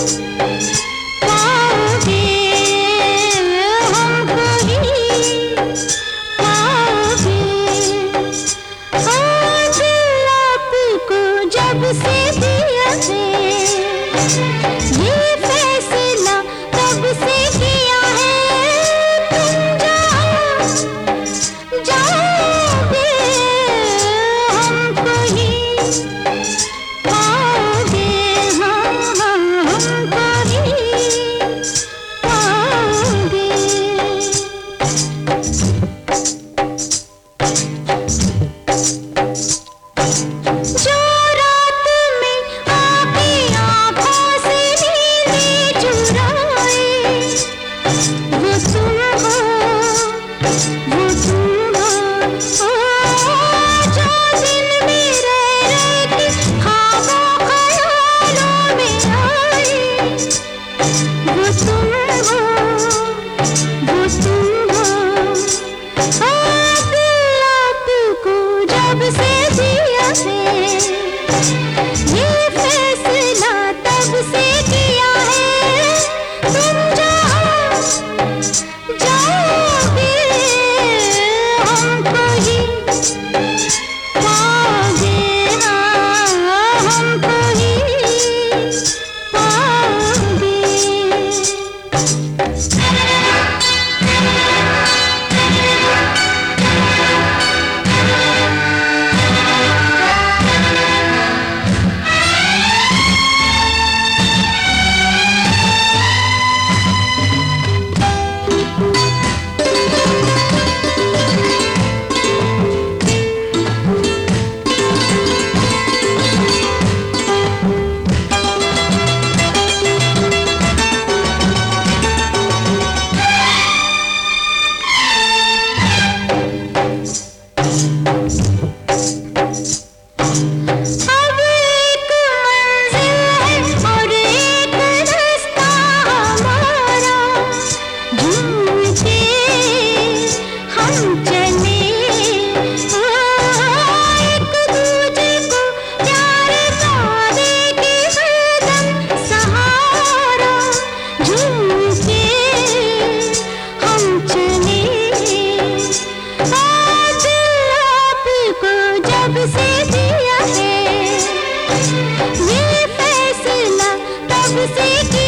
पाओगे हमको ही पाओगे। ओ दिल आपको जब से दिया है, ये फैसला तब से किया है। तुम जाओगे हमको ही पाओगे। हाँ हमको ही पाओगे। जो रात में आपकी आँखों से नींदें चुराए, वो तुम हो, वो तुम हो। ओ जो दिन में रह रह के ख्वाबों ख्यालों में आए, वो तुम हो, वो तुम हो। ओ दिल आपको जब से दिया है, ये फैसला तब से किया है। तुम जाओगे हमको ही पाओगे। हाँ हमको ही पाओगे। अब एक मंजिल है और एक रास्ता हमारा, झूम के हम चले। एक दूजे को प्यार का देके हरदम सहारा, झूम के हम चले। दिल आपको जब से दिया है, ये फैसला तब से